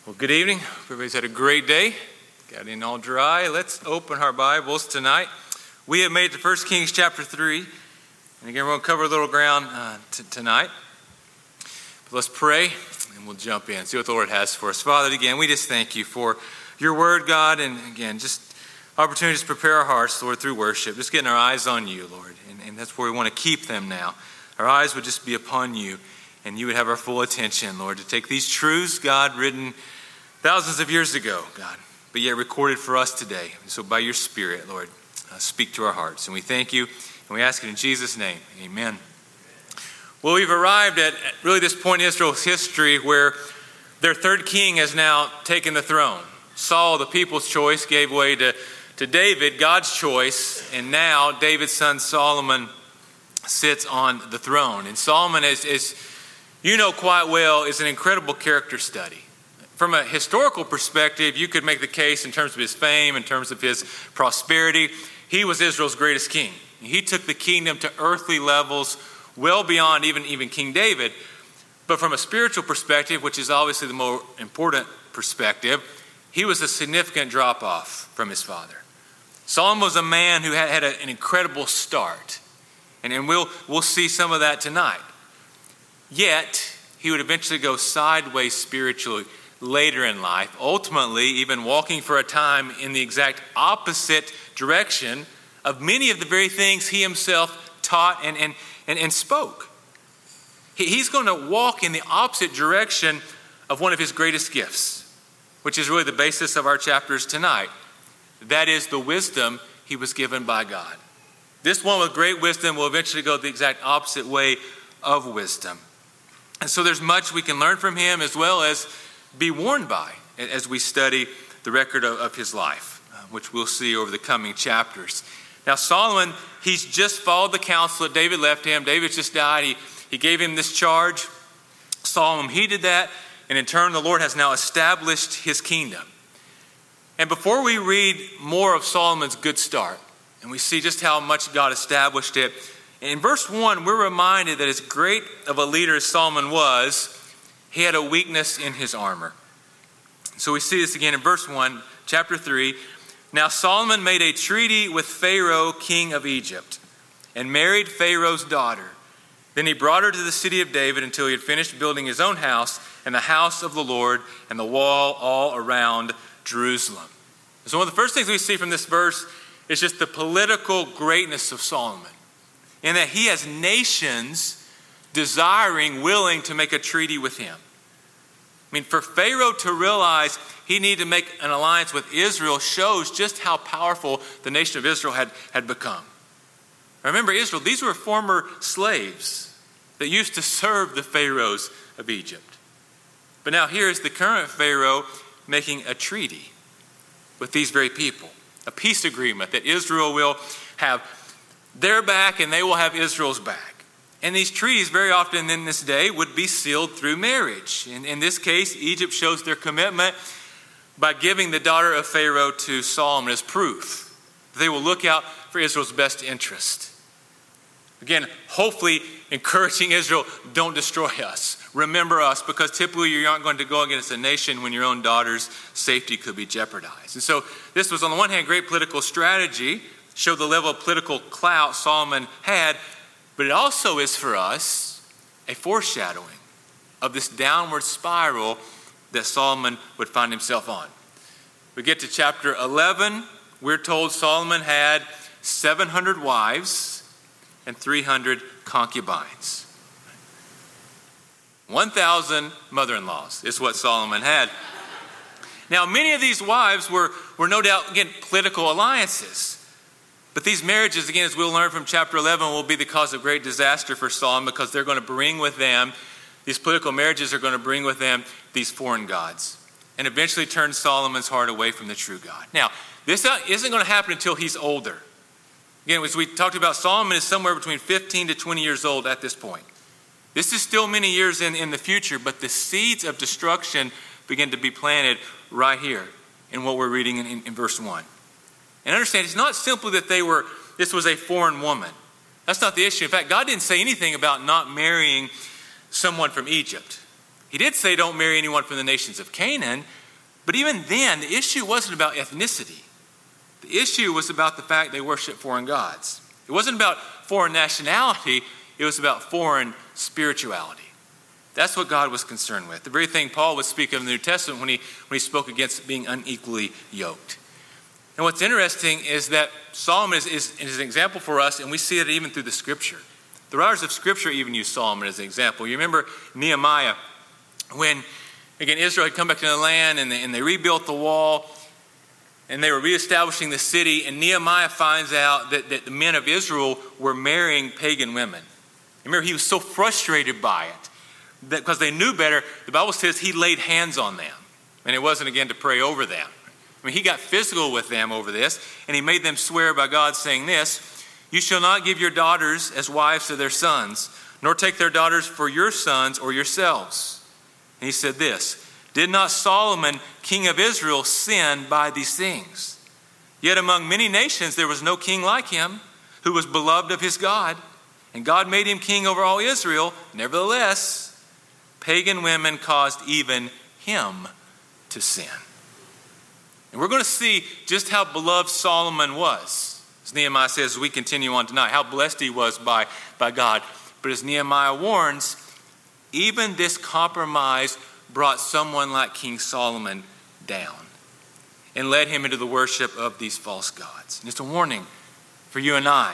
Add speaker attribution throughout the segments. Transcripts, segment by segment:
Speaker 1: Well, good evening. Everybody's had a great day. Got in all dry. Let's open our Bibles tonight. We have made it to 1 Kings chapter 3. And again, we're going to cover a little ground tonight. But let's pray and we'll jump in, see what the Lord has for us. Father, again, we just thank you for your word, God. And again, just opportunities to prepare our hearts, Lord, through worship. Just getting our eyes on you, Lord. And that's where we want to keep them now. Our eyes would just be upon you. And you would have our full attention, Lord, to take these truths, God, written thousands of years ago, God, but yet recorded for us today. So by your Spirit, Lord, speak to our hearts. And we thank you, and we ask it in Jesus' name. Amen. Well, we've arrived at really this point in Israel's history where their third king has now taken the throne. Saul, the people's choice, gave way to David, God's choice, and now David's son Solomon sits on the throne. And Solomon is you know quite well, is an incredible character study. From a historical perspective, you could make the case in terms of his fame, in terms of his prosperity. He was Israel's greatest king. He took the kingdom to earthly levels well beyond even King David. But from a spiritual perspective, which is obviously the more important perspective, he was a significant drop-off from his father. Solomon was a man who had an incredible start. And we'll see some of that tonight. Yet, he would eventually go sideways spiritually later in life, ultimately even walking for a time in the exact opposite direction of many of the very things he himself taught and spoke. He's going to walk in the opposite direction of one of his greatest gifts, which is really the basis of our chapters tonight. That is the wisdom he was given by God. This one with great wisdom will eventually go the exact opposite way of wisdom. And so there's much we can learn from him as well as be warned by as we study the record of his life, which we'll see over the coming chapters. Now Solomon, he's just followed the counsel that David left him. David just died. He gave him this charge. Solomon heeded that, and in turn the Lord has now established his kingdom. And before we read more of Solomon's good start, and we see just how much God established it, in verse 1, we're reminded that as great of a leader as Solomon was, he had a weakness in his armor. So we see this again in verse 1, chapter 3. Now Solomon made a treaty with Pharaoh, king of Egypt, and married Pharaoh's daughter. Then he brought her to the city of David until he had finished building his own house and the house of the Lord and the wall all around Jerusalem. So one of the first things we see from this verse is just the political greatness of Solomon, in that he has nations desiring, willing to make a treaty with him. I mean, for Pharaoh to realize he needed to make an alliance with Israel shows just how powerful the nation of Israel had become. Remember, Israel, these were former slaves that used to serve the pharaohs of Egypt. But now here is the current Pharaoh making a treaty with these very people, a peace agreement that Israel will have their back and they will have Israel's back. And these treaties very often in this day would be sealed through marriage. In this case, Egypt shows their commitment by giving the daughter of Pharaoh to Solomon as proof. They will look out for Israel's best interest. Again, hopefully encouraging Israel, don't destroy us. Remember us, because typically you aren't going to go against a nation when your own daughter's safety could be jeopardized. And so this was on the one hand great political strategy, showed the level of political clout Solomon had, but it also is for us a foreshadowing of this downward spiral that Solomon would find himself on. We get to chapter 11, we're told Solomon had 700 wives and 300 concubines. 1,000 mother-in-laws is what Solomon had. Now, many of these wives were no doubt, again, political alliances. But these marriages, again, as we'll learn from chapter 11, will be the cause of great disaster for Solomon, because they're going to bring with them, these political marriages are going to bring with them these foreign gods, and eventually turn Solomon's heart away from the true God. Now, this isn't going to happen until he's older. Again, as we talked about, Solomon is somewhere between 15 to 20 years old at this point. This is still many years in the future, but the seeds of destruction begin to be planted right here in what we're reading in verse 1. And understand, it's not simply that this was a foreign woman. That's not the issue. In fact, God didn't say anything about not marrying someone from Egypt. He did say don't marry anyone from the nations of Canaan, but even then, the issue wasn't about ethnicity. The issue was about the fact they worshiped foreign gods. It wasn't about foreign nationality, it was about foreign spirituality. That's what God was concerned with. The very thing Paul would speak of in the New Testament when he spoke against being unequally yoked. And what's interesting is that Solomon is an example for us, and we see it even through the Scripture. The writers of Scripture even use Solomon as an example. You remember Nehemiah, when, again, Israel had come back to the land and they rebuilt the wall, and they were reestablishing the city, and Nehemiah finds out that the men of Israel were marrying pagan women. Remember, he was so frustrated by it that because they knew better, the Bible says he laid hands on them. And it wasn't, again, to pray over them. I mean, he got physical with them over this, and he made them swear by God, saying this, "You shall not give your daughters as wives to their sons, nor take their daughters for your sons or yourselves." And he said this, "Did not Solomon, king of Israel, sin by these things? Yet among many nations there was no king like him, who was beloved of his God. And God made him king over all Israel. Nevertheless, pagan women caused even him to sin." And we're going to see just how beloved Solomon was. As Nehemiah says, as we continue on tonight, how blessed he was by God. But as Nehemiah warns, even this compromise brought someone like King Solomon down and led him into the worship of these false gods. And it's a warning for you and I.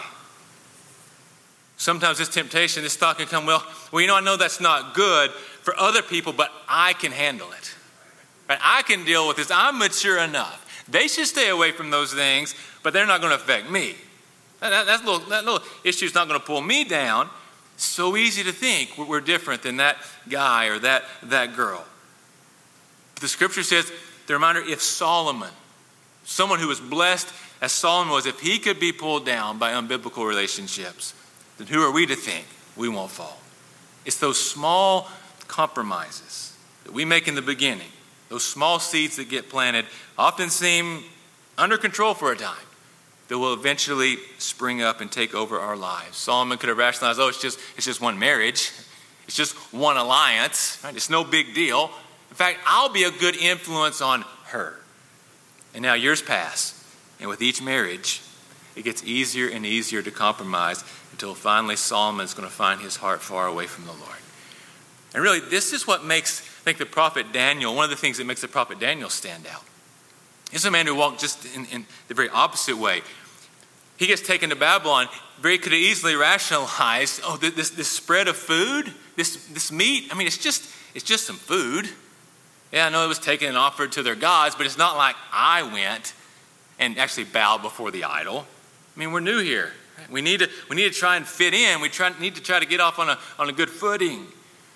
Speaker 1: Sometimes this temptation, this thought can come, I know that's not good for other people, but I can handle it. Right? I can deal with this. I'm mature enough. They should stay away from those things, but they're not going to affect me. That little issue is not going to pull me down. So easy to think we're different than that guy or that girl. But the Scripture says, the reminder, if Solomon, someone who was blessed as Solomon was, if he could be pulled down by unbiblical relationships, then who are we to think we won't fall? It's those small compromises that we make in the beginning, those small seeds that get planted, often seem under control for a time, that will eventually spring up and take over our lives. Solomon could have rationalized, it's just one marriage. It's just one alliance. Right? It's no big deal. In fact, I'll be a good influence on her. And now years pass, and with each marriage, it gets easier and easier to compromise until finally Solomon is going to find his heart far away from the Lord. And really, this is what makes, I think, the prophet Daniel, one of the things that makes the prophet Daniel stand out. He's a man who walked just in the very opposite way. He gets taken to Babylon. Very could have easily rationalized, this spread of food, this meat, it's just some food. Yeah, I know it was taken and offered to their gods, but it's not like I went and actually bowed before the idol. We're new here. We need to try and fit in. We need to try to get off on a good footing.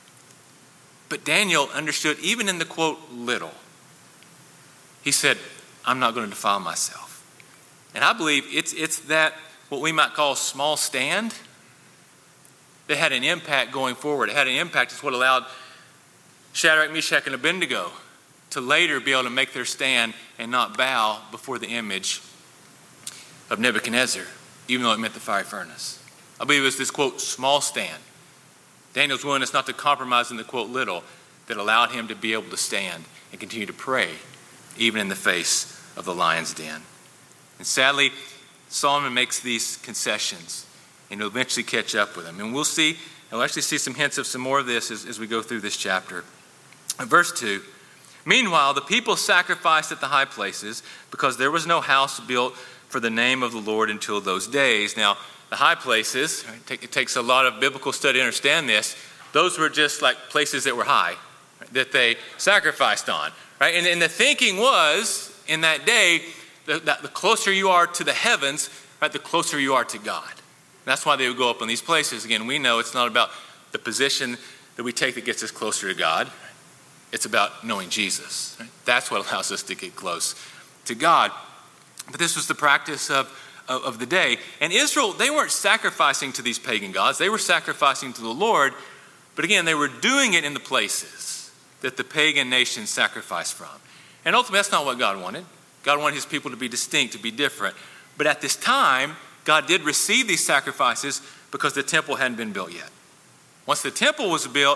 Speaker 1: But Daniel understood, even in the quote, little. He said, I'm not going to defile myself. And I believe it's that, what we might call small stand, that had an impact going forward. It had an impact. It's what allowed Shadrach, Meshach, and Abednego to later be able to make their stand and not bow before the image of Nebuchadnezzar, even though it meant the fiery furnace. I believe it was this, quote, small stand. Daniel's willingness not to compromise in the, quote, little, that allowed him to be able to stand and continue to pray, even in the face of the lion's den. And sadly, Solomon makes these concessions, and he'll eventually catch up with him. And we'll actually see some hints of some more of this as we go through this chapter. In verse 2, meanwhile, the people sacrificed at the high places because there was no house built for the name of the Lord until those days. Now, the high places, it takes a lot of biblical study to understand this. Those were just like places that were high, that they sacrificed on. Right? And the thinking was, in that day, that the closer you are to the heavens, right, the closer you are to God. And that's why they would go up on these places. Again, we know it's not about the position that we take that gets us closer to God. It's about knowing Jesus. Right? That's what allows us to get close to God. But this was the practice of the day. And Israel, they weren't sacrificing to these pagan gods. They were sacrificing to the Lord. But again, they were doing it in the places that the pagan nations sacrificed from. And ultimately, that's not what God wanted. God wanted his people to be distinct, to be different. But at this time, God did receive these sacrifices because the temple hadn't been built yet. Once the temple was built,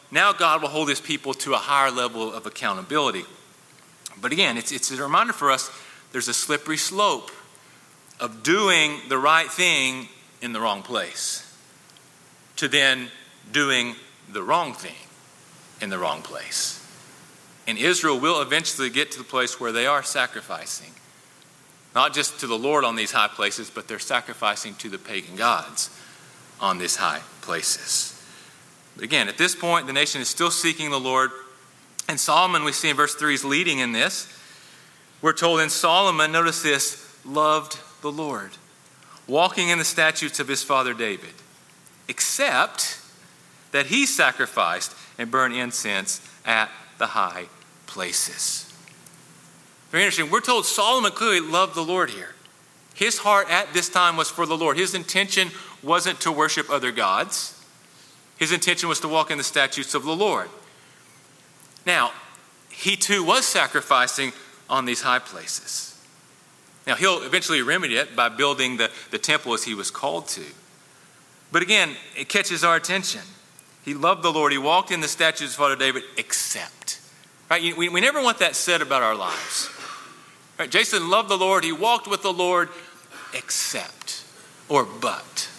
Speaker 1: now God will hold his people to a higher level of accountability. But again, it's a reminder for us there's a slippery slope of doing the right thing in the wrong place to then doing the wrong thing in the wrong place. And Israel will eventually get to the place where they are sacrificing, not just to the Lord on these high places, but they're sacrificing to the pagan gods on these high places. But again, at this point, the nation is still seeking the Lord. And Solomon, we see in verse 3, is leading in this. We're told in Solomon, notice this, loved the Lord, walking in the statutes of his father David, except that he sacrificed and burned incense at the high places. Very interesting. We're told Solomon clearly loved the Lord here. His heart at this time was for the Lord. His intention wasn't to worship other gods. His intention was to walk in the statutes of the Lord. Now, he too was sacrificing on these high places. Now, he'll eventually remedy it by building the temple as he was called to. But again, it catches our attention. He loved the Lord. He walked in the statutes of Father David, except. Right? We never want that said about our lives. Right? Jason loved the Lord. He walked with the Lord, except or but.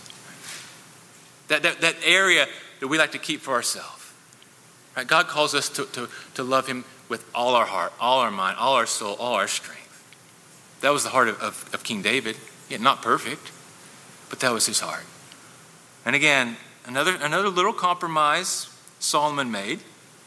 Speaker 1: That area that we like to keep for ourselves. Right? God calls us to love him with all our heart, all our mind, all our soul, all our strength. That was the heart of King David. Yet not perfect, but that was his heart. And again, another little compromise Solomon made.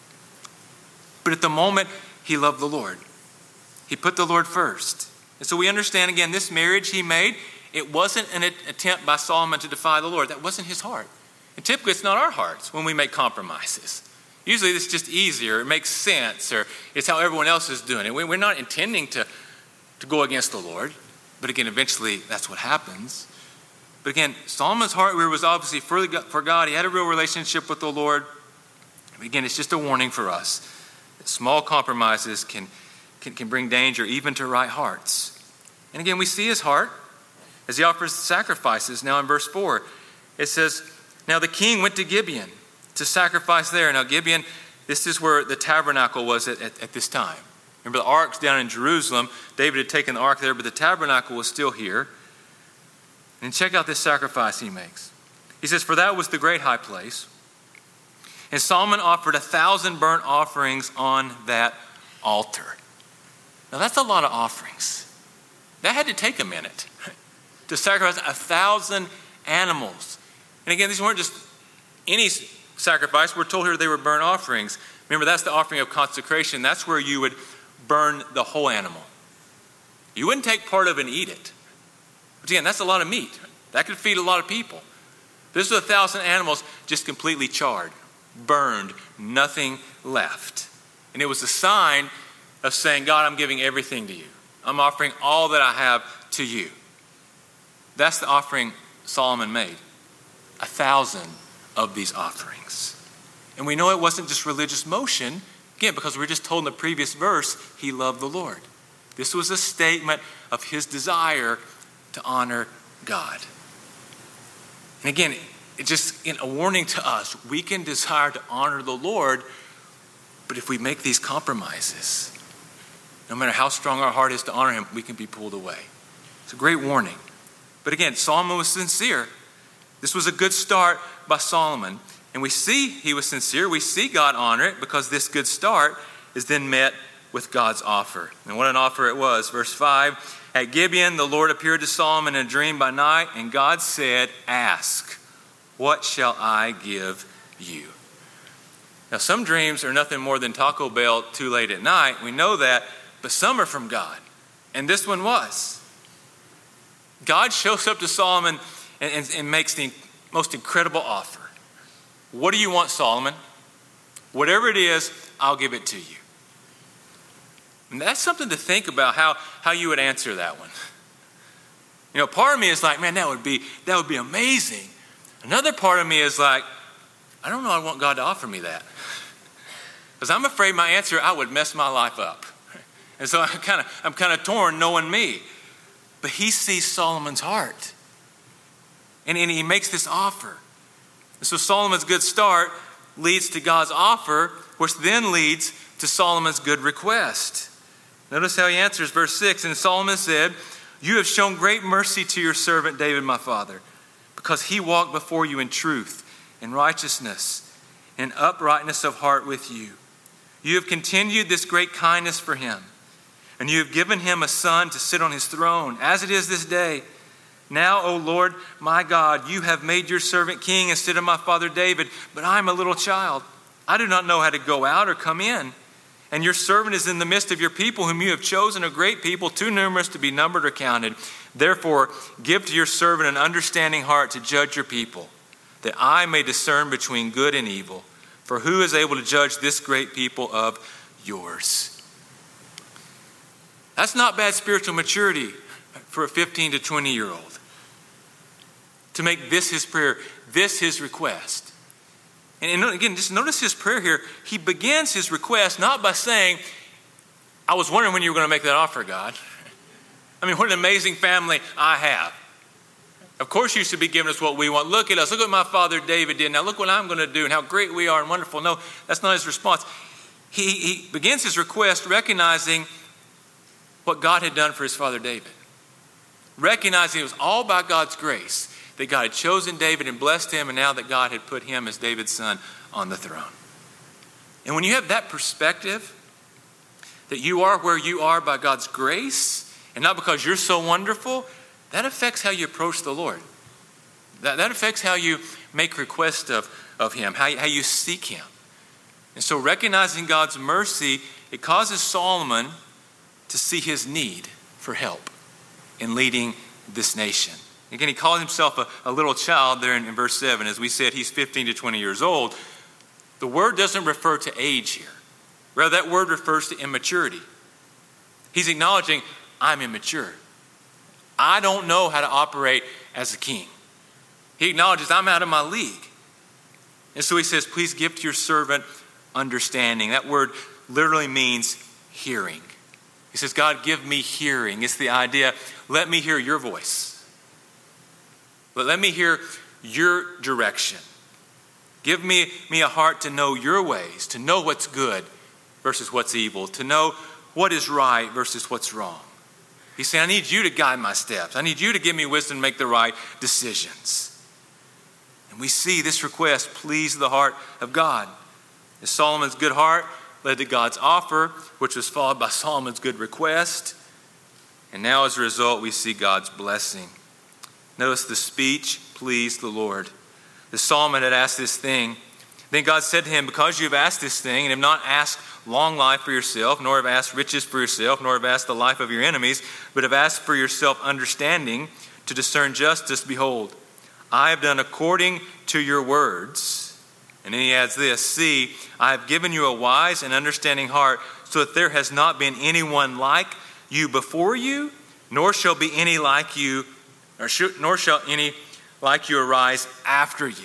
Speaker 1: But at the moment, he loved the Lord. He put the Lord first. And so we understand, again, this marriage he made, it wasn't an attempt by Solomon to defy the Lord. That wasn't his heart. And typically, it's not our hearts when we make compromises. Usually, it's just easier, it makes sense, or it's how everyone else is doing it. We're not intending to go against the Lord. But again, eventually, that's what happens. But again, Solomon's heart was obviously for God. He had a real relationship with the Lord. But again, it's just a warning for us that small compromises can bring danger even to right hearts. And again, we see his heart as he offers sacrifices. Now in verse 4, it says, now the king went to Gibeon to sacrifice there. Now Gibeon, this is where the tabernacle was at this time. Remember, the ark's down in Jerusalem. David had taken the ark there, but the tabernacle was still here. And check out this sacrifice he makes. He says, for that was the great high place. And Solomon offered 1,000 burnt offerings on that altar. Now that's a lot of offerings. That had to take a minute to sacrifice 1,000 animals. And again, these weren't just any sacrifice. We're told here they were burnt offerings. Remember, that's the offering of consecration. That's where you would burn the whole animal. You wouldn't take part of it and eat it. But again, that's a lot of meat. That could feed a lot of people. This was 1,000 animals just completely charred, burned, nothing left. And it was a sign of saying, God, I'm giving everything to you. I'm offering all that I have to you. That's the offering Solomon made. 1,000 of these offerings. And we know it wasn't just religious motion, again, because we're just told in the previous verse, he loved the Lord. This was a statement of his desire to honor God. And again, it's just a warning to us. We can desire to honor the Lord, but if we make these compromises, no matter how strong our heart is to honor him, we can be pulled away. It's a great warning. But again, Solomon was sincere. This was a good start by Solomon. And we see he was sincere. We see God honor it because this good start is then met with God's offer. And what an offer it was. Verse 5, at Gibeon, the Lord appeared to Solomon in a dream by night, and God said, ask, what shall I give you? Now, some dreams are nothing more than Taco Bell too late at night. We know that, but some are from God. And this one was. God shows up to Solomon and makes the most incredible offer. What do you want, Solomon? Whatever it is, I'll give it to you. And that's something to think about how you would answer that one. You know, part of me is like, man, that would be amazing. Another part of me is like, I don't know, I want God to offer me that. Because I'm afraid my answer, I would mess my life up. And so I'm kind of torn knowing me. But he sees Solomon's heart. And he makes this offer. And so Solomon's good start leads to God's offer, which then leads to Solomon's good request. Notice how he answers verse 6. And Solomon said, "You have shown great mercy to your servant David, my father, because he walked before you in truth, in righteousness, in uprightness of heart with you. You have continued this great kindness for him, and you have given him a son to sit on his throne, as it is this day. Now, O Lord, my God, you have made your servant king instead of my father David, but I am a little child. I do not know how to go out or come in. And your servant is in the midst of your people, whom you have chosen, a great people, too numerous to be numbered or counted. Therefore, give to your servant an understanding heart to judge your people, that I may discern between good and evil. For who is able to judge this great people of yours?" That's not bad spiritual maturity for a 15 to 20-year-old. To make this his prayer, this his request. And again, just notice his prayer here. He begins his request not by saying, "I was wondering when you were going to make that offer, God. I mean, what an amazing family I have. Of course you should be giving us what we want. Look at us. Look what my father David did. Now look what I'm going to do and how great we are and wonderful." No, that's not his response. He begins his request recognizing what God had done for his father David. Recognizing it was all by God's grace that God had chosen David and blessed him, and now that God had put him as David's son on the throne. And when you have that perspective, that you are where you are by God's grace, and not because you're so wonderful, that affects how you approach the Lord. That affects how you make request of him, how you seek him. And so recognizing God's mercy, it causes Solomon to see his need for help in leading this nation. Again, he calls himself a little child there in verse 7. As we said, he's 15 to 20 years old. The word doesn't refer to age here. Rather, that word refers to immaturity. He's acknowledging, I'm immature. I don't know how to operate as a king. He acknowledges, I'm out of my league. And so he says, please give to your servant understanding. That word literally means hearing. He says, God, give me hearing. It's the idea, let me hear your voice. But let me hear your direction. Give me a heart to know your ways, to know what's good versus what's evil, to know what is right versus what's wrong. He's saying, I need you to guide my steps. I need you to give me wisdom to make the right decisions. And we see this request please the heart of God. As Solomon's good heart led to God's offer, which was followed by Solomon's good request. And now as a result, we see God's blessing. Notice the speech pleased the Lord. The Solomon had asked this thing. Then God said to him, because you have asked this thing and have not asked long life for yourself, nor have asked riches for yourself, nor have asked the life of your enemies, but have asked for yourself understanding to discern justice, behold, I have done according to your words. And then he adds this, see, I have given you a wise and understanding heart, so that there has not been anyone like you before you, nor shall be any like you, nor shall any like you arise after you.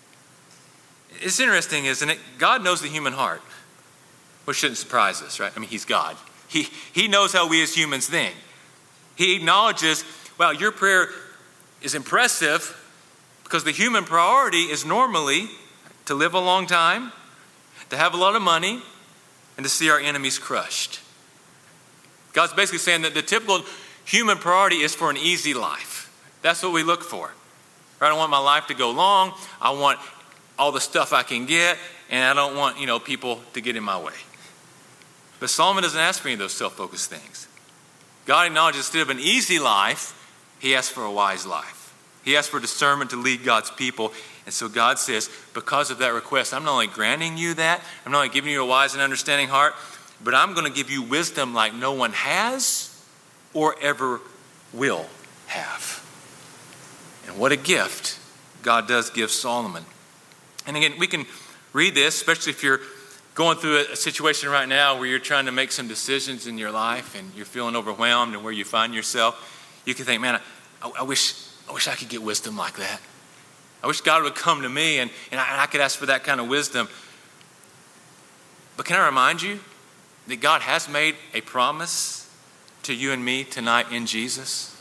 Speaker 1: It's interesting, isn't it? God knows the human heart, which shouldn't surprise us, right? I mean, he's God. He knows how we as humans think. He acknowledges, well, your prayer is impressive because the human priority is normally to live a long time, to have a lot of money, and to see our enemies crushed. God's basically saying that the typical human priority is for an easy life. That's what we look for. Right? I don't want my life to go long. I want all the stuff I can get, and I don't want, people to get in my way. But Solomon doesn't ask for any of those self-focused things. God acknowledges instead of an easy life, he asks for a wise life. He asks for discernment to lead God's people. And so God says, because of that request, I'm not only granting you that, I'm not only giving you a wise and understanding heart, but I'm going to give you wisdom like no one has or ever will have. And what a gift God does give Solomon. And again, we can read this, especially if you're going through a situation right now where you're trying to make some decisions in your life and you're feeling overwhelmed and where you find yourself. You can think, man, I wish I could get wisdom like that. I wish God would come to me and I could ask for that kind of wisdom. But can I remind you that God has made a promise to you and me tonight in Jesus?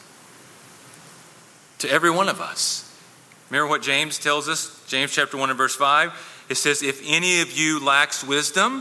Speaker 1: To every one of us. Remember what James tells us? James chapter 1 and verse 5. it says, if any of you lacks wisdom,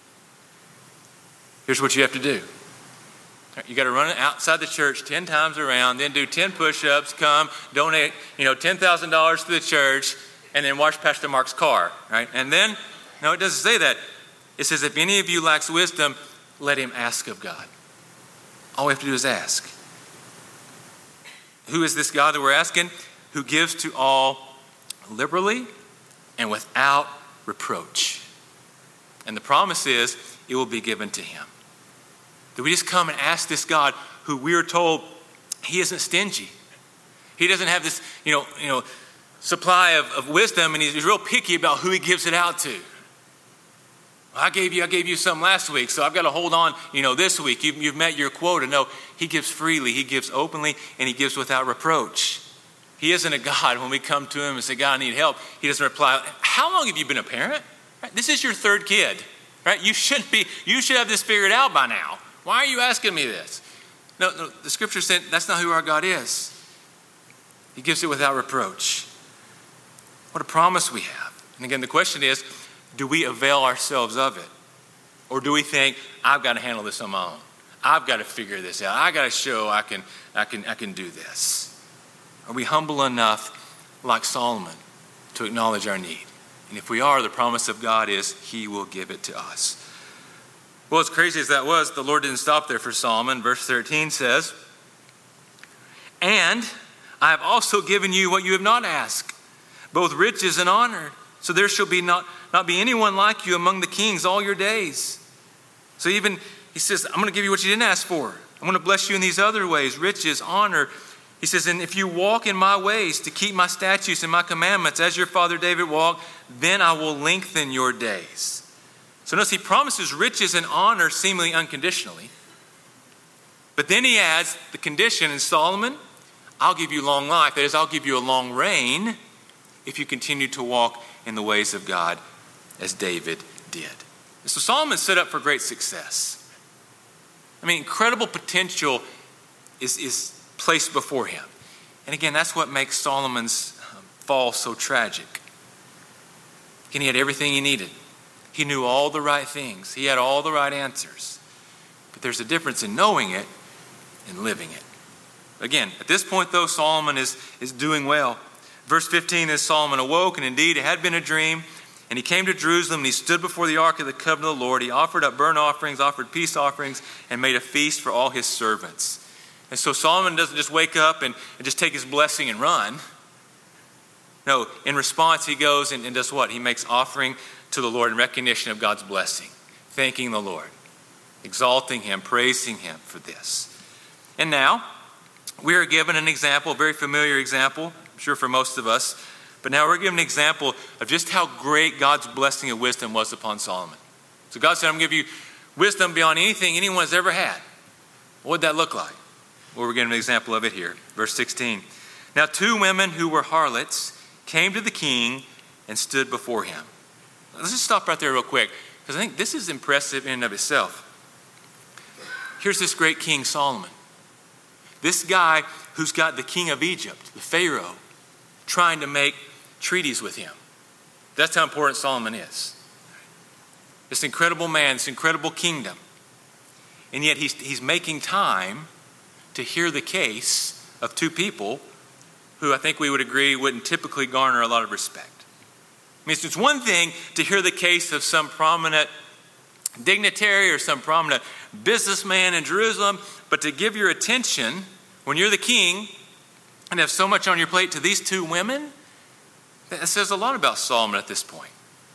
Speaker 1: here's what you have to do. You got to run outside the church 10 times around, then do 10 push-ups, come, donate, $10,000 to the church, and then wash Pastor Mark's car, right? And then, no, it doesn't say that. It says, if any of you lacks wisdom, let him ask of God. All we have to do is ask. Who is this God that we're asking? Who gives to all liberally and without reproach. And the promise is, it will be given to him. That we just come and ask this God who we are told he isn't stingy. He doesn't have this, supply of wisdom, and he's real picky about who he gives it out to. I gave you some last week, so I've got to hold on, this week. You've met your quota. No, he gives freely, he gives openly, and he gives without reproach. He isn't a God when we come to him and say, God, I need help. He doesn't reply, how long have you been a parent? Right? This is your third kid. Right? You should have this figured out by now. Why are you asking me this? No, the scripture said that's not who our God is. He gives it without reproach. What a promise we have. And again, the question is, do we avail ourselves of it? Or do we think, I've got to handle this on my own. I've got to figure this out. I got to show I can do this. Are we humble enough, like Solomon, to acknowledge our need? And if we are, the promise of God is he will give it to us. Well, as crazy as that was, the Lord didn't stop there for Solomon. Verse 13 says, and I have also given you what you have not asked, both riches and honor. So there shall be not be anyone like you among the kings all your days. So even, he says, I'm going to give you what you didn't ask for. I'm going to bless you in these other ways, riches, honor. He says, and if you walk in my ways to keep my statutes and my commandments as your father David walked, then I will lengthen your days. So notice he promises riches and honor seemingly unconditionally. But then he adds the condition in Solomon, I'll give you long life. That is, I'll give you a long reign if you continue to walk in the ways of God as David did. And so Solomon's set up for great success. I mean, incredible potential is placed before him. And again, that's what makes Solomon's fall so tragic. Again, he had everything he needed. He knew all the right things. He had all the right answers. But there's a difference in knowing it and living it. Again, at this point, though, Solomon is doing well. Verse 15 is Solomon awoke, and indeed it had been a dream. And he came to Jerusalem, and he stood before the ark of the covenant of the Lord. He offered up burnt offerings, offered peace offerings, and made a feast for all his servants. And so Solomon doesn't just wake up and just take his blessing and run. No, in response, he goes and does what? He makes offering to the Lord in recognition of God's blessing, thanking the Lord, exalting him, praising him for this. And now, we are given an example, a very familiar example, I'm sure for most of us, but now we're given an example of just how great God's blessing of wisdom was upon Solomon. So God said, I'm going to give you wisdom beyond anything anyone has ever had. What would that look like? Well, we're getting an example of it here. Verse 16. Now 2 women who were harlots came to the king and stood before him. Let's just stop right there real quick, because I think this is impressive in and of itself. Here's this great king Solomon. This guy who's got the king of Egypt, the Pharaoh, trying to make treaties with him. That's how important Solomon is. This incredible man, this incredible kingdom. And yet he's making time to hear the case of 2 people who I think we would agree wouldn't typically garner a lot of respect. I mean, it's one thing to hear the case of some prominent dignitary or some prominent businessman in Jerusalem, but to give your attention when you're the king and have so much on your plate to these 2 women, that says a lot about Solomon at this point.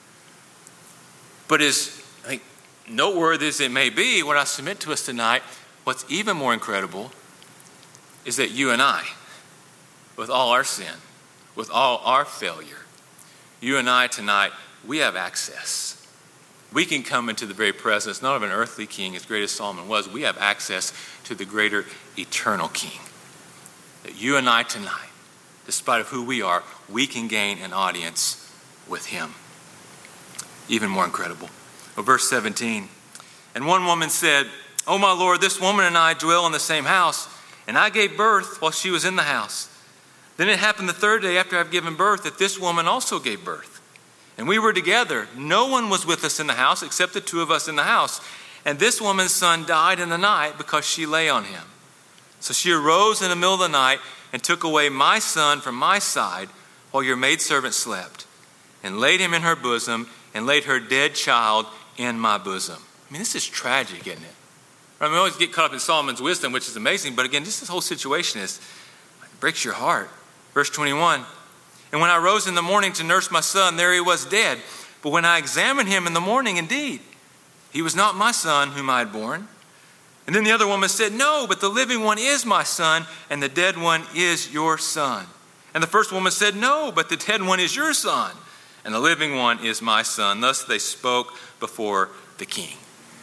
Speaker 1: But as I think noteworthy as it may be, what I submit to us tonight, what's even more incredible is that you and I, with all our sin, with all our failure, you and I tonight, we have access. We can come into the very presence, not of an earthly king as great as Solomon was, we have access to the greater eternal king. That you and I tonight, despite of who we are, we can gain an audience with him. Even more incredible. Well, verse 17. And one woman said, "Oh my Lord, this woman and I dwell in the same house, and I gave birth while she was in the house. Then it happened the 3rd day after I've given birth that this woman also gave birth. And we were together. No one was with us in the house except the two of us in the house. And this woman's son died in the night because she lay on him. So she arose in the middle of the night and took away my son from my side while your maidservant slept, and laid him in her bosom, and laid her dead child in my bosom. I mean, this is tragic, isn't it? I mean, we always get caught up in Solomon's wisdom, which is amazing. But again, just this whole situation it breaks your heart. Verse 21, and when I rose in the morning to nurse my son, there he was dead. But when I examined him in the morning, indeed, he was not my son whom I had born. And then the other woman said, no, but the living one is my son, and the dead one is your son. And the first woman said, no, but the dead one is your son, and the living one is my son. Thus they spoke before the king.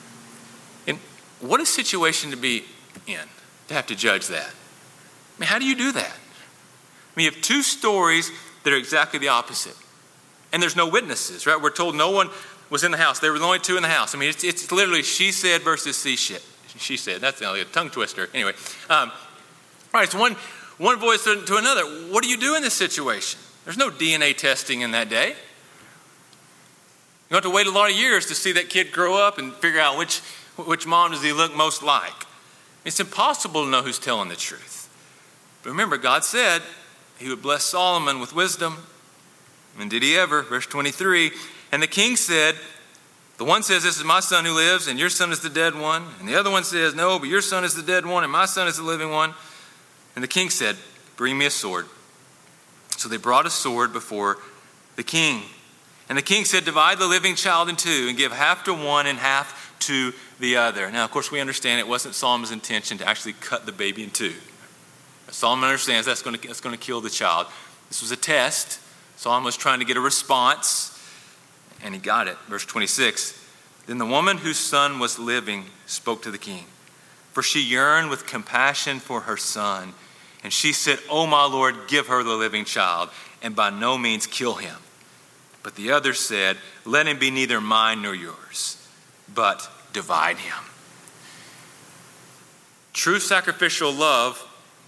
Speaker 1: And what a situation to be in, to have to judge that. I mean, how do you do that? I mean, you have two stories that are exactly the opposite. And there's no witnesses, right? We're told no one was in the house. There were only two in the house. I mean, it's literally she said versus she said. That's a tongue twister. Anyway, all right, so one voice to another. What do you do in this situation? There's no DNA testing in that day. You have to wait a lot of years to see that kid grow up and figure out which mom does he look most like. It's impossible to know who's telling the truth. But remember, God said he would bless Solomon with wisdom. And did he ever? Verse 23, and the king said, the one says, this is my son who lives, and your son is the dead one. And the other one says, no, but your son is the dead one, and my son is the living one. And the king said, bring me a sword. So they brought a sword before the king. And the king said, divide the living child in two, and give half to one and half to the other. Now, of course, we understand it wasn't Solomon's intention to actually cut the baby in two. Solomon understands that's going to kill the child. This was a test. Solomon was trying to get a response, and he got it. Verse 26, then the woman whose son was living spoke to the king, for she yearned with compassion for her son. And she said, oh, my Lord, give her the living child, and by no means kill him. But the other said, let him be neither mine nor yours, but divide him. True sacrificial love,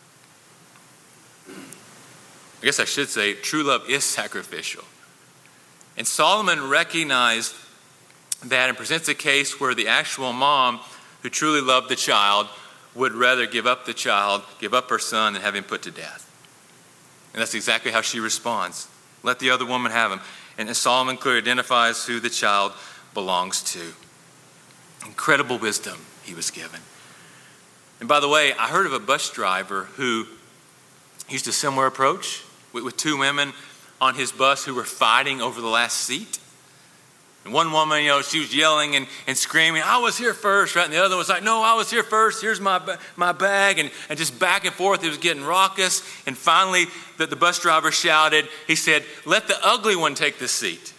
Speaker 1: I guess I should say, true love is sacrificial. And Solomon recognized that and presents a case where the actual mom who truly loved the child would rather give up the child, give up her son, than have him put to death. And that's exactly how she responds. Let the other woman have him. And Solomon clearly identifies who the child belongs to. Incredible wisdom he was given. And by the way, I heard of a bus driver who used a similar approach with two women on his bus who were fighting over the last seat. And one woman, she was yelling and screaming, I was here first, right? And the other was like, no, I was here first. Here's my bag. And just back and forth, it was getting raucous. And finally, the bus driver shouted, he said, let the ugly one take this seat.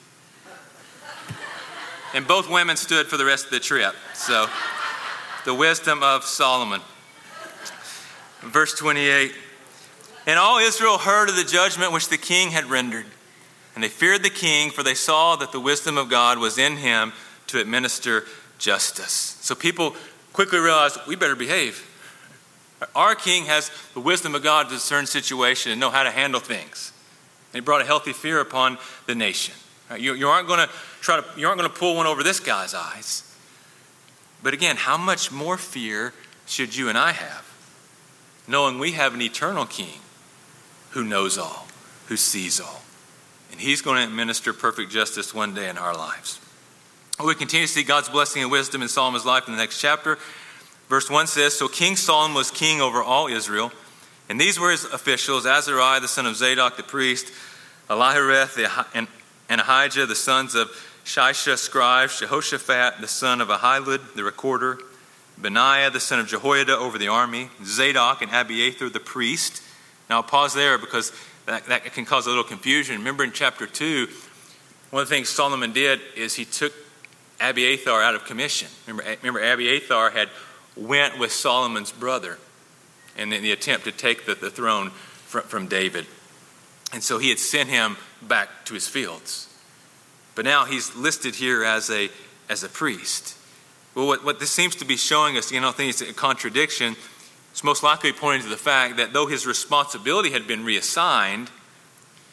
Speaker 1: And both women stood for the rest of the trip. So, the wisdom of Solomon. Verse 28, and all Israel heard of the judgment which the king had rendered. And they feared the king, for they saw that the wisdom of God was in him to administer justice. So people quickly realized, we better behave. Our king has the wisdom of God to discern situation and know how to handle things. And he brought a healthy fear upon the nation. You aren't going to pull one over this guy's eyes. But again, how much more fear should you and I have, knowing we have an eternal king who knows all, who sees all. And he's going to administer perfect justice one day in our lives. We continue to see God's blessing and wisdom in Solomon's life in the next chapter. Verse 1 says, so King Solomon was king over all Israel. And these were his officials, Azariah, the son of Zadok, the priest, Elihoreth, and Ahijah, the sons of Shisha, scribes, Jehoshaphat, the son of Ahilud, the recorder, Benaiah, the son of Jehoiada, over the army, Zadok and Abiathar, the priest. Now I'll pause there because that can cause a little confusion. Remember in chapter 2, one of the things Solomon did is he took Abiathar out of commission. Remember Abiathar had went with Solomon's brother in the attempt to take the throne from David. And so he had sent him back to his fields. But now he's listed here as a priest. Well, what this seems to be showing us, I think it's a contradiction. It's most likely pointing to the fact that though his responsibility had been reassigned,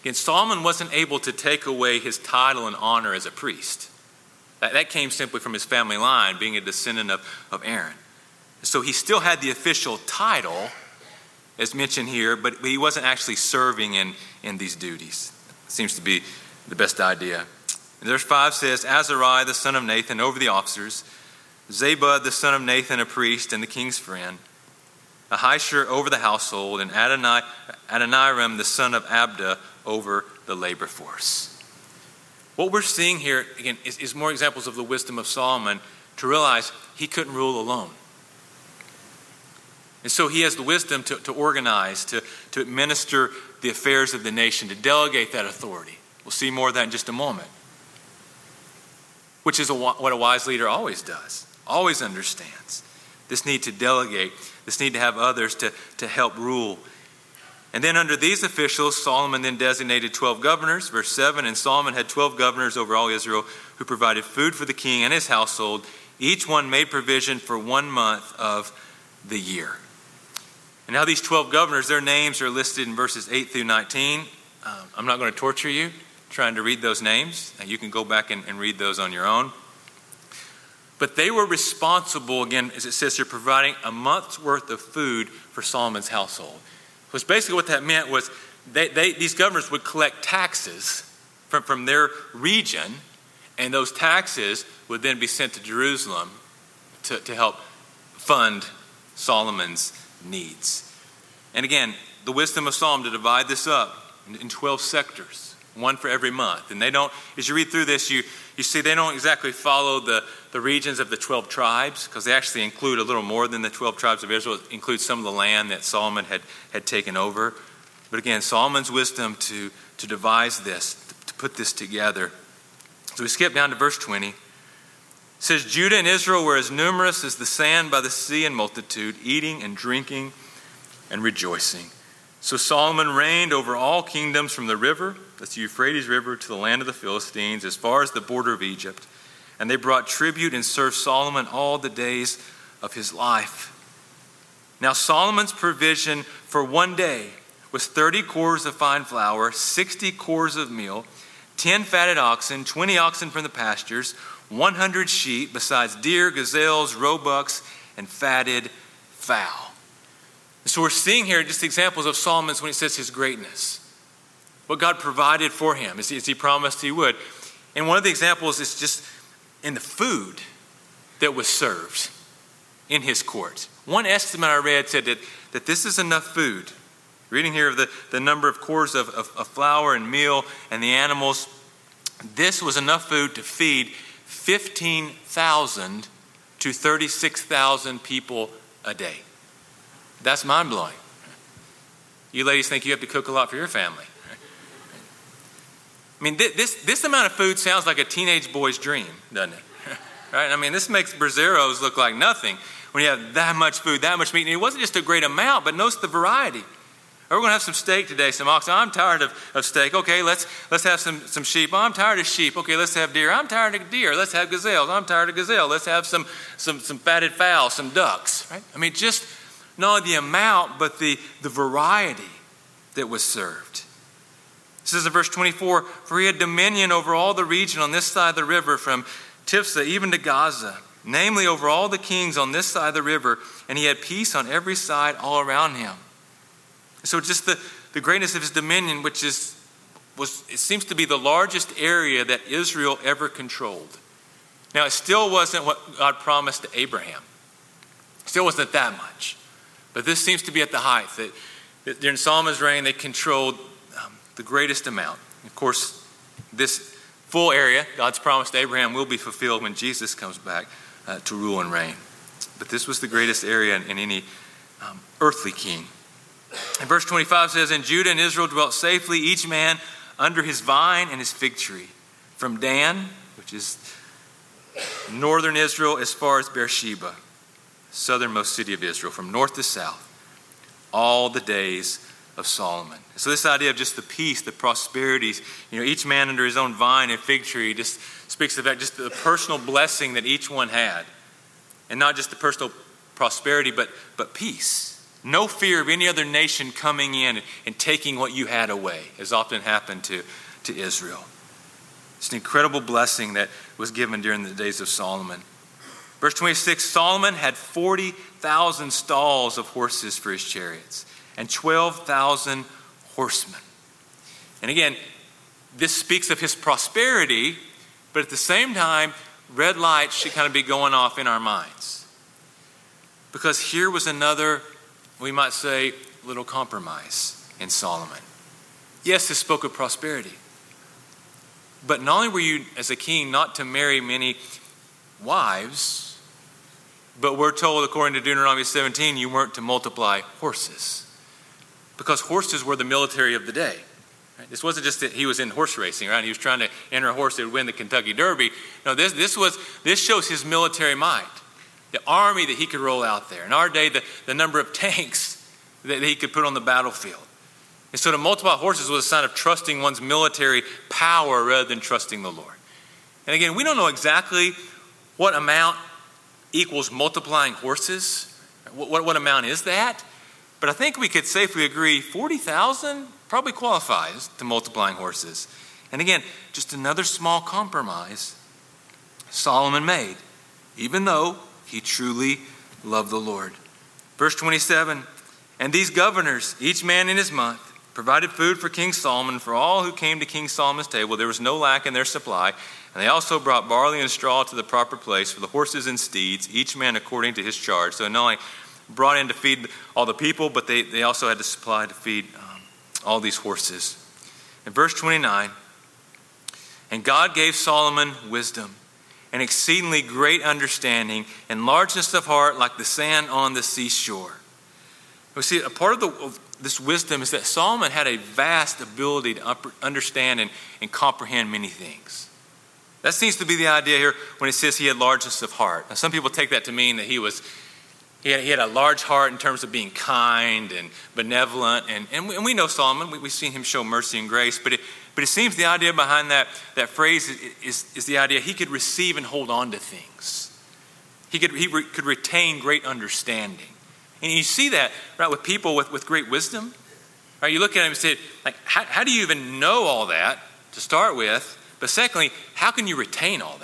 Speaker 1: Again, Solomon wasn't able to take away his title and honor as a priest. That came simply from his family line, being a descendant of Aaron. So he still had the official title, as mentioned here, but he wasn't actually serving in these duties. Seems to be the best idea. And verse 5 says, Azariah, the son of Nathan, over the officers, Zabud, the son of Nathan, a priest and the king's friend, Ahishur over the household, and Adoniram, the son of Abda, over the labor force. What we're seeing here, again, is more examples of the wisdom of Solomon to realize he couldn't rule alone. And so he has the wisdom to organize, to administer the affairs of the nation, to delegate that authority. We'll see more of that in just a moment. Which is what a wise leader always does, always understands. This need to delegate, this need to have others to help rule. And then under these officials, Solomon then designated 12 governors. Verse 7, and Solomon had 12 governors over all Israel who provided food for the king and his household. Each one made provision for 1 month of the year. And now these 12 governors, their names are listed in verses 8 through 19. I'm not going to torture you trying to read those names. You can go back and read those on your own. But they were responsible, again, as it says here, providing a month's worth of food for Solomon's household. Because basically what that meant was these governors would collect taxes from their region, and those taxes would then be sent to Jerusalem to help fund Solomon's needs. And again, the wisdom of Solomon to divide this up in 12 sectors, one for every month. And they don't, as you read through this, you see they don't exactly follow the regions of the 12 tribes, because they actually include a little more than the 12 tribes of Israel. It includes some of the land that Solomon had taken over. But again, Solomon's wisdom to devise this, to put this together. So we skip down to verse 20. It says, Judah and Israel were as numerous as the sand by the sea in multitude, eating and drinking and rejoicing. So Solomon reigned over all kingdoms from the river, that's the Euphrates River, to the land of the Philistines, as far as the border of Egypt. And they brought tribute and served Solomon all the days of his life. Now Solomon's provision for one day was 30 cores of fine flour, 60 cores of meal, 10 fatted oxen, 20 oxen from the pastures, 100 sheep, besides deer, gazelles, roebucks, and fatted fowl. So we're seeing here just examples of Solomon's when he says his greatness. What God provided for him as he promised he would. And one of the examples is just in the food that was served in his court. One estimate I read said that this is enough food. Reading here of the number of cores of flour and meal and the animals, this was enough food to feed 15,000 to 36,000 people a day. That's mind-blowing. You ladies think you have to cook a lot for your family. I mean, this amount of food sounds like a teenage boy's dream, doesn't it? Right? I mean, this makes Brazeros look like nothing when you have that much food, that much meat. And it wasn't just a great amount, but notice the variety. We're going to have some steak today, some oxen. I'm tired of steak. Okay, let's have some sheep. I'm tired of sheep. Okay, let's have deer. I'm tired of deer. Let's have gazelles. I'm tired of gazelle. Let's have some fatted fowl, some ducks. Right? I mean, just not only the amount, but the variety that was served. It says in verse 24, for he had dominion over all the region on this side of the river, from Tiphsah even to Gaza, namely over all the kings on this side of the river, and he had peace on every side all around him. So just the greatness of his dominion, which it seems to be the largest area that Israel ever controlled. Now, it still wasn't what God promised to Abraham. It still wasn't that much. But this seems to be at the height that during Solomon's reign, they controlled the greatest amount. Of course, this full area, God's promise to Abraham, will be fulfilled when Jesus comes back to rule and reign. But this was the greatest area in any earthly king. And verse 25 says, and Judah and Israel dwelt safely, each man under his vine and his fig tree, from Dan, which is northern Israel, as far as Beersheba, southernmost city of Israel, from north to south, all the days of Solomon. So this idea of just the peace, the prosperities, each man under his own vine and fig tree just speaks of that, just the personal blessing that each one had. And not just the personal prosperity, but peace. No fear of any other nation coming in and taking what you had away, as often happened to Israel. It's an incredible blessing that was given during the days of Solomon. Verse 26, Solomon had 40,000 stalls of horses for his chariots and 12,000 horsemen. And again, this speaks of his prosperity, but at the same time, red lights should kind of be going off in our minds. Because here was another, we might say, little compromise in Solomon. Yes, this spoke of prosperity. But not only were you, as a king, not to marry many wives, but we're told, according to Deuteronomy 17, you weren't to multiply horses. Because horses were the military of the day. Right? This wasn't just that he was in horse racing, right? He was trying to enter a horse that would win the Kentucky Derby. No, this shows his military might. The army that he could roll out there. In our day, the number of tanks that he could put on the battlefield. And so to multiply horses was a sign of trusting one's military power rather than trusting the Lord. And again, we don't know exactly what amount equals multiplying horses. What amount is that? But I think we could safely agree 40,000 probably qualifies to multiplying horses. And again, just another small compromise Solomon made, even though he truly loved the Lord. Verse 27, and these governors, each man in his month, provided food for King Solomon. For all who came to King Solomon's table, there was no lack in their supply. And they also brought barley and straw to the proper place for the horses and steeds, each man according to his charge. So not only brought in to feed all the people, but they also had to supply to feed all these horses. In verse 29, and God gave Solomon wisdom and exceedingly great understanding and largeness of heart like the sand on the seashore. We see a part of this wisdom is that Solomon had a vast ability to understand and comprehend many things. That seems to be the idea here when it says he had largeness of heart. Now, some people take that to mean that he had a large heart in terms of being kind and benevolent. And we know Solomon. We've seen him show mercy and grace. But it seems the idea behind that phrase is the idea he could receive and hold on to things. He could retain great understanding. And you see that, right, with people with great wisdom. Right, you look at them and say, like, how do you even know all that to start with? But secondly, how can you retain all that?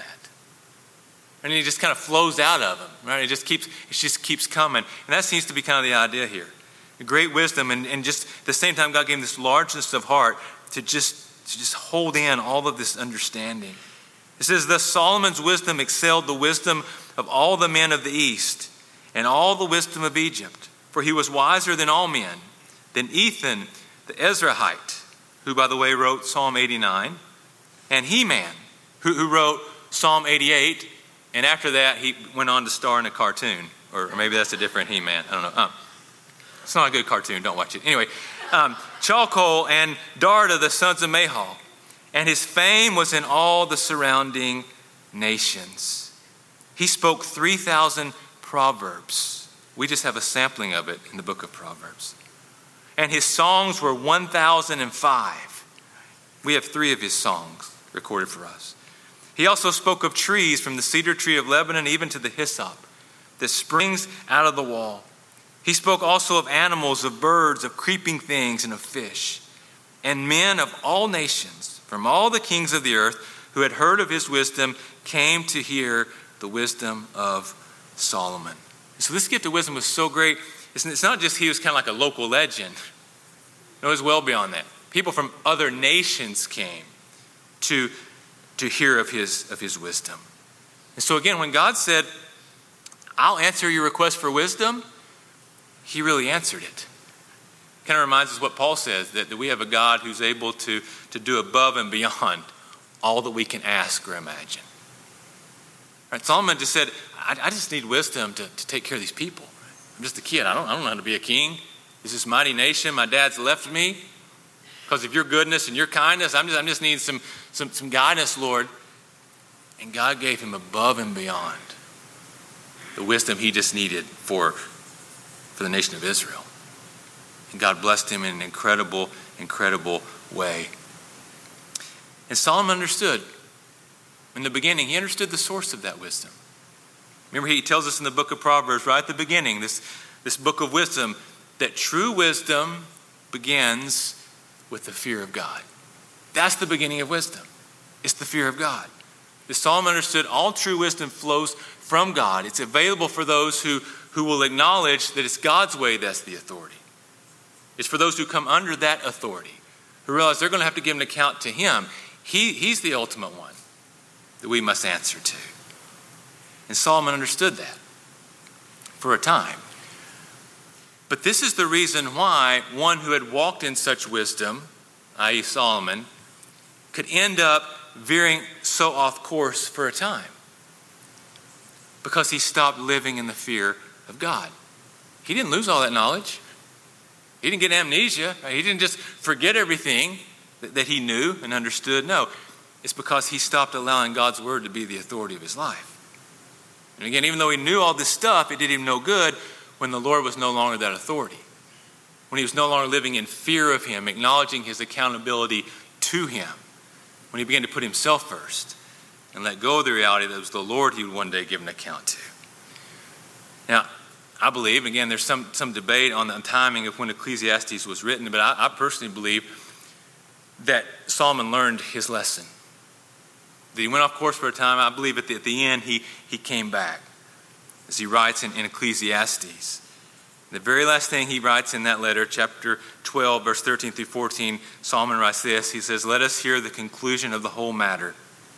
Speaker 1: And it just kind of flows out of them, right? It just keeps coming. And that seems to be kind of the idea here. Great wisdom, and just at the same time, God gave him this largeness of heart to just hold in all of this understanding. It says, thus Solomon's wisdom excelled the wisdom of all the men of the East and all the wisdom of Egypt. For he was wiser than all men, than Ethan the Ezrahite, who, by the way, wrote Psalm 89, and Heman, who wrote Psalm 88, and after that, he went on to star in a cartoon. Or maybe that's a different He-Man. I don't know. It's not a good cartoon. Don't watch it. Anyway, Chalcol and Darda, the sons of Mahal. And his fame was in all the surrounding nations. He spoke 3,000 proverbs. We just have a sampling of it in the book of Proverbs. And his songs were 1,005. We have 3 of his songs recorded for us. He also spoke of trees, from the cedar tree of Lebanon even to the hyssop that springs out of the wall. He spoke also of animals, of birds, of creeping things, and of fish. And men of all nations, from all the kings of the earth, who had heard of his wisdom, came to hear the wisdom of Solomon. So this gift of wisdom was so great. It's not just he was kind of like a local legend. No, it was well beyond that. People from other nations came to hear of his wisdom. And so again, when God said, I'll answer your request for wisdom, he really answered it. Kind of reminds us what Paul says, that we have a God who's able to do above and beyond all that we can ask or imagine. Right, Solomon just said, I just need wisdom to take care of these people. I'm just a kid. I don't know how to be a king. It's this mighty nation. My dad's left me because of your goodness and your kindness. I'm just needing some guidance, Lord. And God gave him above and beyond the wisdom he just needed for the nation of Israel. And God blessed him in an incredible, incredible way. And Solomon understood. In the beginning, he understood the source of that wisdom. Remember, he tells us in the book of Proverbs, right at the beginning, this book of wisdom, that true wisdom begins with the fear of God. That's the beginning of wisdom. It's the fear of God. As Solomon understood, all true wisdom flows from God. It's available for those who will acknowledge that it's God's way that's the authority. It's for those who come under that authority, who realize they're going to have to give an account to him. He's the ultimate one that we must answer to. And Solomon understood that for a time. But this is the reason why one who had walked in such wisdom, i.e. Solomon, could end up veering so off course for a time. Because he stopped living in the fear of God. He didn't lose all that knowledge. He didn't get amnesia. He didn't just forget everything that he knew and understood. No, it's because he stopped allowing God's word to be the authority of his life. And again, even though he knew all this stuff, it did him no good when the Lord was no longer that authority. When he was no longer living in fear of him, acknowledging his accountability to him. When he began to put himself first and let go of the reality that it was the Lord he would one day give an account to. Now, I believe, again, there's some debate on the timing of when Ecclesiastes was written, but I personally believe that Solomon learned his lesson. That he went off course for a time. I believe at the end he came back. As he writes in Ecclesiastes. The very last thing he writes in that letter, chapter 12, verse 13 through 14, Solomon writes this. He says, "Let us hear the conclusion of the whole matter.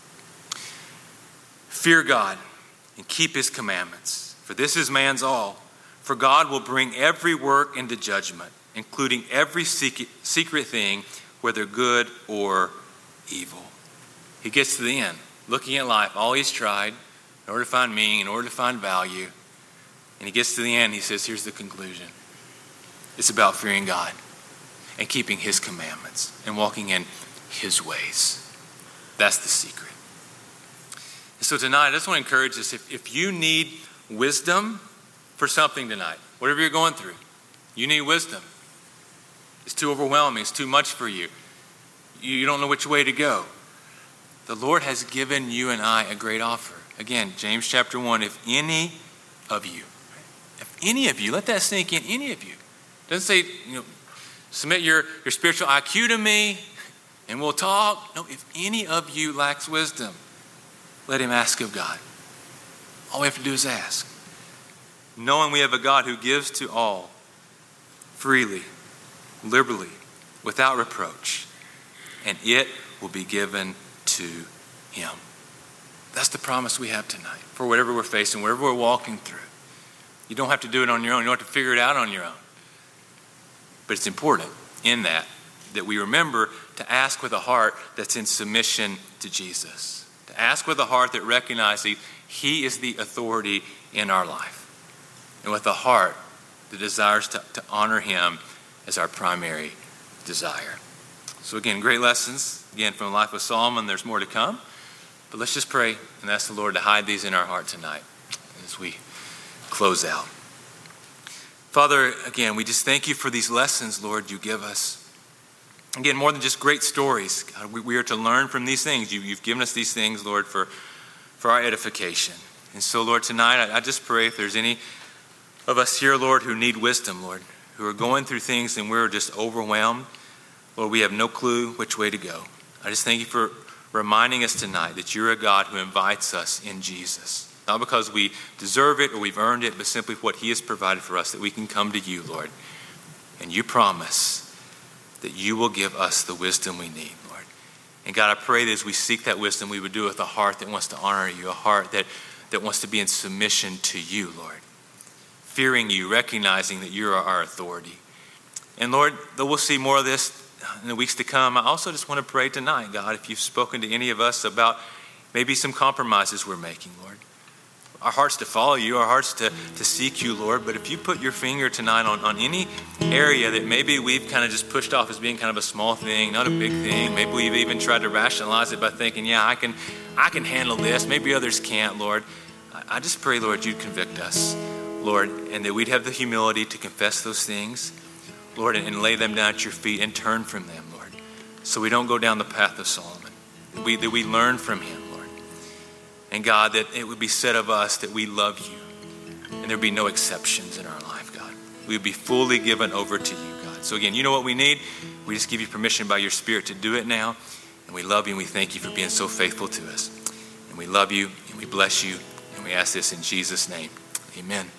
Speaker 1: Fear God and keep his commandments, for this is man's all. For God will bring every work into judgment, including every secret thing, whether good or evil." He gets to the end, looking at life, all he's tried, in order to find meaning, in order to find value. And he gets to the end, he says, here's the conclusion. It's about fearing God and keeping his commandments and walking in his ways. That's the secret. And so tonight, I just want to encourage us, if you need wisdom for something tonight, whatever you're going through, you need wisdom. It's too overwhelming. It's too much for you. You don't know which way to go. The Lord has given you and I a great offer. Again, James chapter 1, if any of you, let that sink in, any of you. It doesn't say, submit your spiritual IQ to me and we'll talk. No, if any of you lacks wisdom, let him ask of God. All we have to do is ask. Knowing we have a God who gives to all freely, liberally, without reproach, and it will be given to him. That's the promise we have tonight for whatever we're facing, whatever we're walking through. You don't have to do it on your own. You don't have to figure it out on your own. But it's important in that we remember to ask with a heart that's in submission to Jesus. To ask with a heart that recognizes he is the authority in our life. And with a heart that desires to honor him as our primary desire. So again, great lessons. Again, from the life of Solomon, there's more to come. But let's just pray and ask the Lord to hide these in our heart tonight as we close out. Father, again, we just thank you for these lessons, Lord, you give us. Again, more than just great stories. God, we are to learn from these things. You've given us these things, Lord, for our edification. And so, Lord, tonight, I just pray if there's any of us here, Lord, who need wisdom, Lord, who are going through things and we're just overwhelmed, Lord, we have no clue which way to go. I just thank you for reminding us tonight that you're a God who invites us in Jesus. Not because we deserve it or we've earned it, but simply what he has provided for us, that we can come to you, Lord. And you promise that you will give us the wisdom we need, Lord. And God, I pray that as we seek that wisdom, we would do it with a heart that wants to honor you, a heart that wants to be in submission to you, Lord. Fearing you, recognizing that you are our authority. And Lord, though we'll see more of this in the weeks to come, I also just want to pray tonight, God, if you've spoken to any of us about maybe some compromises we're making, Lord. Our hearts to follow you, our hearts to seek you, Lord. But if you put your finger tonight on any area that maybe we've kind of just pushed off as being kind of a small thing, not a big thing, maybe we've even tried to rationalize it by thinking, yeah, I can handle this, maybe others can't, Lord. I just pray, Lord, you'd convict us, Lord, and that we'd have the humility to confess those things, Lord, and lay them down at your feet and turn from them, Lord, so we don't go down the path of Solomon, that we learn from him. And God, that it would be said of us that we love you and there'd be no exceptions in our life, God. we would be fully given over to you, God. So again, you know what we need. We just give you permission by your Spirit to do it now. And we love you and we thank you for being so faithful to us. And we love you and we bless you and we ask this in Jesus' name. Amen.